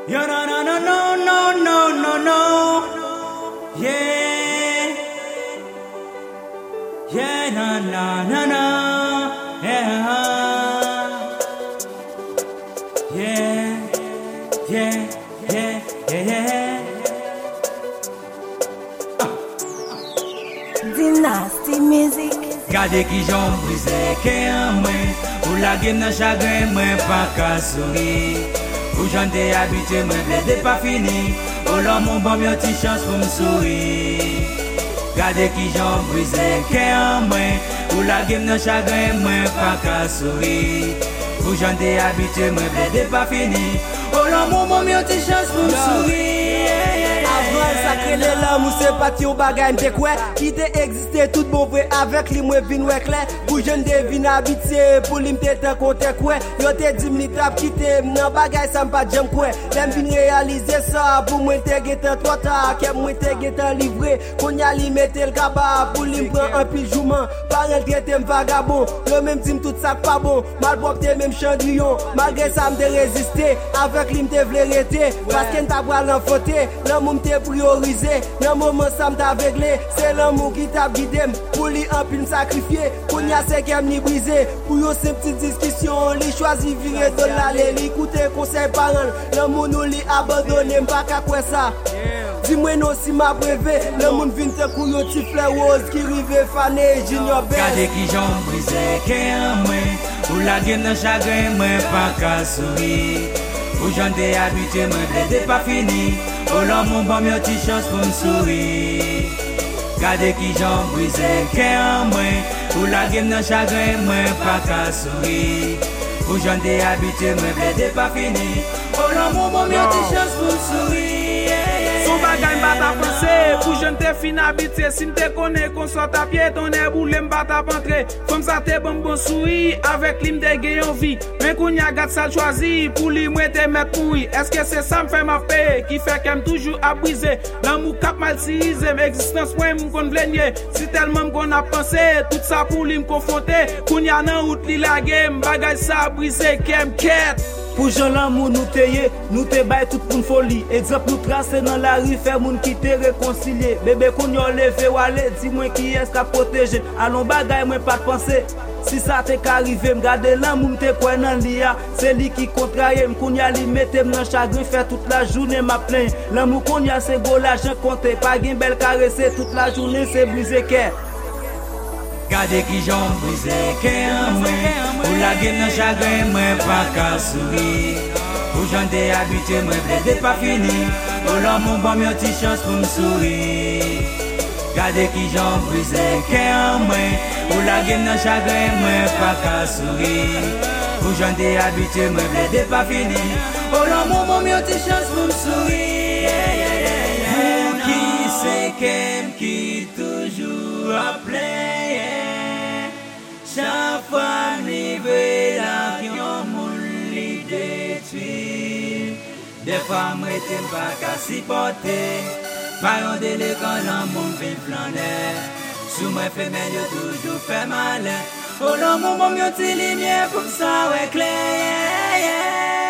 Yo, no, no, no, no, no, no, no, no. Yeah. Yeah, no, no, no, no. Yeah. Yeah. Yeah, yeah, yeah, yeah. Dynasty Music. Gade ki jon brise ke an mwen, ou la game nan chagrin mwen pa ka souri. Ou jan te habite mwen blede pa fini, ou l'an mon bon yon ti chance pou m'souri. Gade ki jon brise ke an mwen, ou la game nan chagrin mwen pa ka souri. Ou jan te habite mwen blede pa fini, ou l'an mon bon yon ti chance pou m'souri. Avant sacré les lames ou c'est pas yon bagay m'te kwe qui te existe tout bon vrai avec li mwen vin wè clair pour jeune devine habitué pour li m'te te konte kwe yo te di m'li tap kite nan bagay ça m'pa jam kwe lem vin réaliser ça pour mwen te gete trop tard ke mwen te gete livré kon ya li mette le kaba pour li m'prend un pile jouman parel traite m'vagabond yo même dit tout ça pas bon mal propre même chandillon malgré ça m'te résister avec li m'te vle rete parce qu'en t'a bral l'enfanter l'amour m'te priorisé dans moment ça m'ta aveuglé c'est l'amour qui t'a guidé pour li en pile sacrifié pour y a c'est qui ni brisé pour yo ces petites discussions li choisi virer de l'aller li écouter conseil parents l'amour nous li abandonné m'pas ka quoi ça dis-moi non si m'a brevé le monde vient te kou yo ti fleur rose qui rive fané junior belle Gade ki jon brise ke an mwen, ou la game nan chagrin mwen pa ka souri. Ou jan te habite mwen blede pa fini, ou l'an mon bon yon ti chance pou m'souri. Gade ki jon brise ke an mwen, ou la game nan chagrin mwen pa ka souri. Ou jan te habite mwen blede pa fini, ou l'an mon bon yon ti chance pou m'souri. Son bagay m'bata pense, pou jen te fin habite. Si m'te connais qu'on soit à pied, ton air boule m'bata pentre. Comme ça te bon souri, avec li m'te gen vie. Mais qu'on y a gâte ça choisi, pour li mwen te mettre pourri. Est-ce que c'est ça m'fait ma paix, qui fait qu'elle toujours à briser. L'amour cap mal utilisé, l'existence moi m'kon vlenye. Si tellement m'kon a pensé, tout ça pour li m'confronter. Qu'on y a nan route li la game, bagay ça brisé, qu'elle m'quête. Pour Jean l'amour nous te bay tout pour une folie. Exemple nous tracer dans la rue, faire moun qui te réconcilier. Bébé qu'on y a levé ou aller, dis-moi qui est-ce qu'a protégé. Allons bagay moi pas de penser. Si ça t'est qu'arrivé, m'gade l'amour m'te quoi nan lia. C'est lui qui contrarie, m'koun y a li mette m'nan chagrin, faire toute la journée m'a plaint. L'amour qu'on y a c'est gros l'argent compté, pas gen belle caressé toute la journée c'est brisé cœur. Gade ki jon brise ke an mwen, ou la game nan chagrin mwen pa ka souri. Ou jan te habite mwen blede pa fini, ou l'an mon bon yon ti chance pou m'souri. Gade ki jon brise ke an mwen, ou la game nan chagrin mwen pa ka souri. Ou jan te habite mwen blede pa fini, ou l'an mon bon yon ti chance pou m'souri. Moun ki se kem ki toujou a ple. Chaque fois m'livre la yon moun li détruit. Des fois m'rete m'pa ka supporter. Payon délé quand l'amour vin flaner. Sous moi fait men yo toujours fait mal. Oh l'amour mon yon ti lumière pour ça ouais clair.